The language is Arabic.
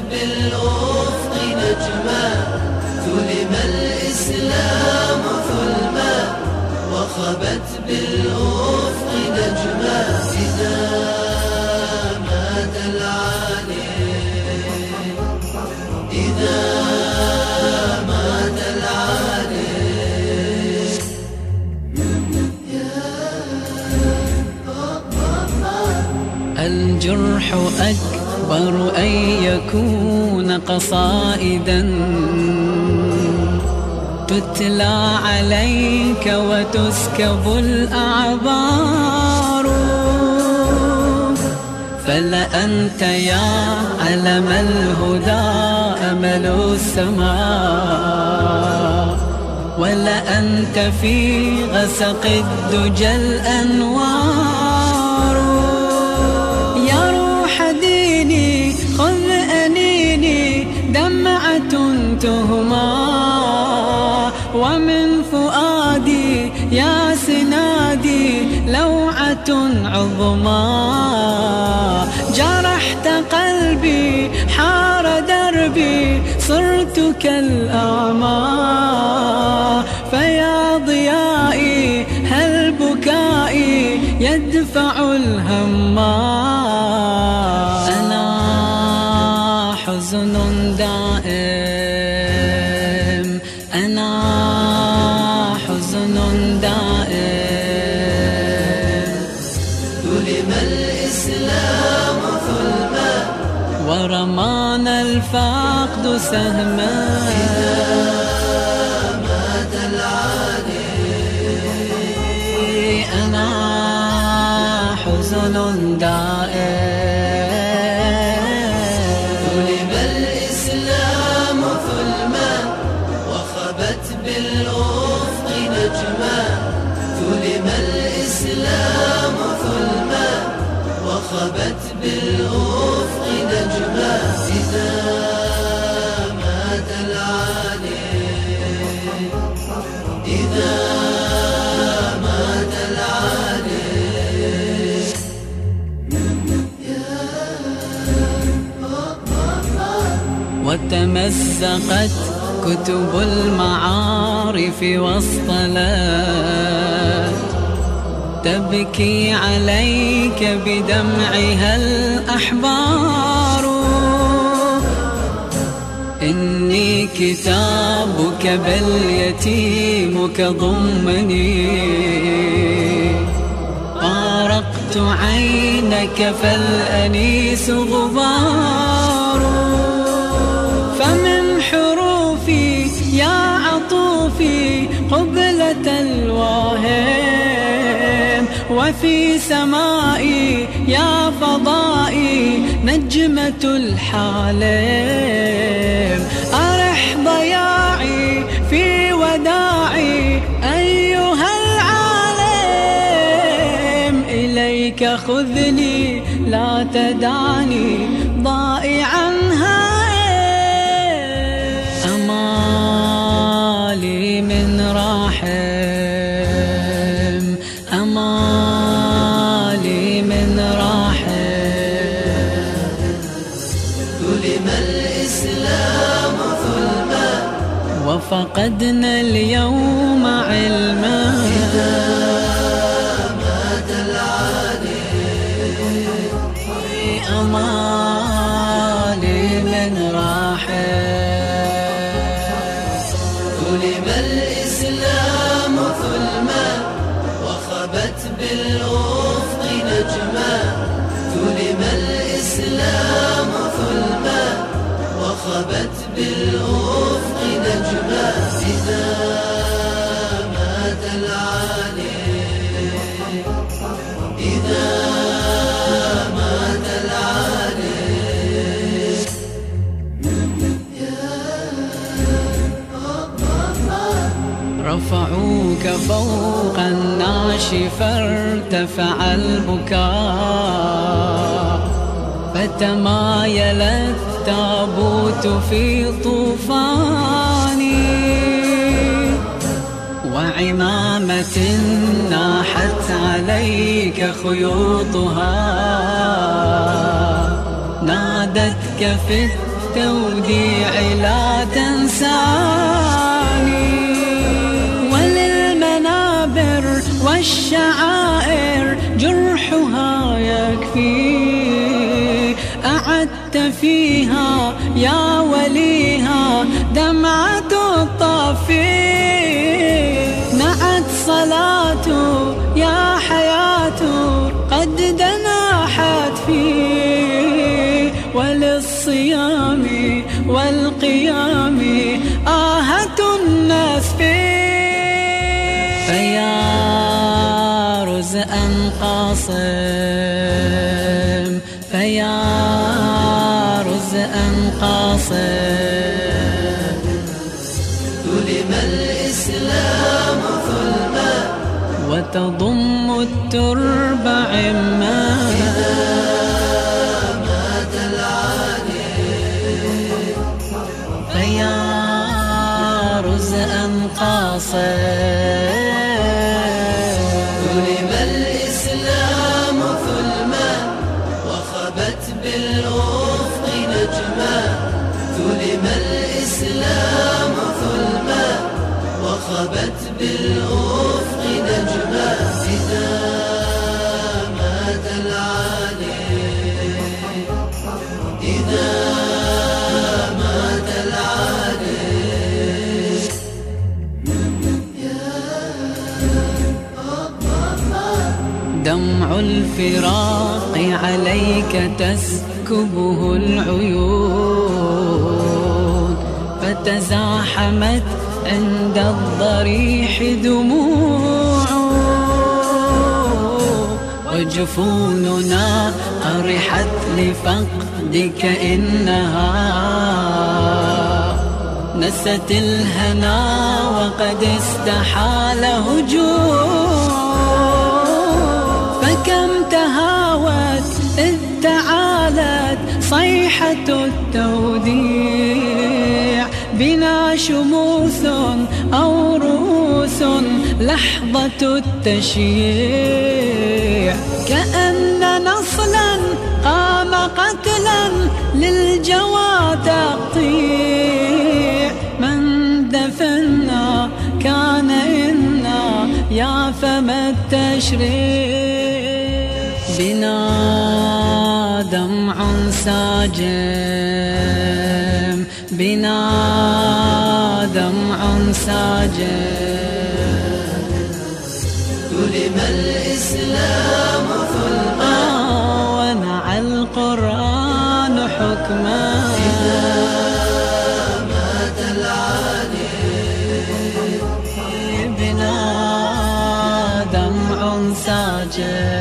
بالأفق نجما، ظلم الإسلام ظلما وخبت بالأفق نجما. إذا مات العالم، إذا مات العالم. الجرح أكبر أن يكون قصائدا تتلى عليك وتسكب الأعبار، فلأنت يا علم الهدى أمل السماء، ولأنت في غسق الدجى الأنوار. يا روح ديني خذ أنيني دمعة تهمى، ومن فؤادي يا سنادي لوعة عظمى. جرحت قلبي حار دربي صرت كالأعمى، فيا ضيائي هل بكائي يدفع الهمّا. أنا حزن دائم، أنا حزن دائم. ظلم الإسلام ظلما ورمانا الفقد سهما. إذا مات العالم، أنا حزن دائم. ظلم الإسلام ظلما وخبت بالأفق نجما، ظلم الإسلام ظلما وخبت بالأفق نجما. إذا مات العالم، إذا مات العالم. وتمزقت كتب المعارف واصطلت تبكي عليك بدمعها الأحبار. إني كتابك بل يتيمك ضمني، فارقت عينك فالأنيس غبار. فمن حروفي يا عطوفي قبلة الواهم، وفي سمائي يا فضائي نجمة الحالم. أرح ضياعي في وداعي أيها العالم، إليك خذني لا تدعني ضائعا هائم. أمالي من راحم، أمالي من راحم. ظلم الإسلام ظلما وفقدنا اليوم علما. إذا مات العالم، أمالي من راحم. ظلم الإسلام ظلما وخبت بالأفق نجما، ظلم الإسلام ظلما وخبت بالأفق نجما. إذا مات العالم، إذا مات العالم. رفعوك فوق النعش فارتفع البكاء، فتمايل التابوت في طوفان، وعمامة ناحت عليك خيوطها نادتك في التوديع لا تنساني. وللمنابر والشعائر جرحها يكفي، أعدت فيها يا وليها دمعة الطفي. نعت صلاة يا حياة قد دناحت فيه، وللصيام والقيام آهة الناس فيه. فيا رزءا قاصم، فيا رزءا قاصم، ظلم الإسلام ظلما وتضم الترب عما. إذا مات العالي فيا رزءا قاصم، ظلم الإسلام ظلما وخبت بالأفق نجما. ظلم الإسلام ظلما وخبت بالأفق نجما. إذا مات العالي، إذا مات العالي. دمع الفراق عليك تسكبه العيون، فتزاحمت عند الضريح دموع، وجفوننا قرحت لفقدك إنها نست الهنا وقد استحال هجوم. فكم تهاوت إذ تعالت صيحة التوديع، بنا شموس أو رؤوس لحظة التشييع. كأن نصلا قام قتلا للجوى تقطيع. من دفنا كان إنا يا فما التشريع. بنا دمع ساجم، بنا دمع ساجم، ظلم الإسلام ظلما ونعى القرآن حكما. إذا مات العالي بنا دمع ساجم.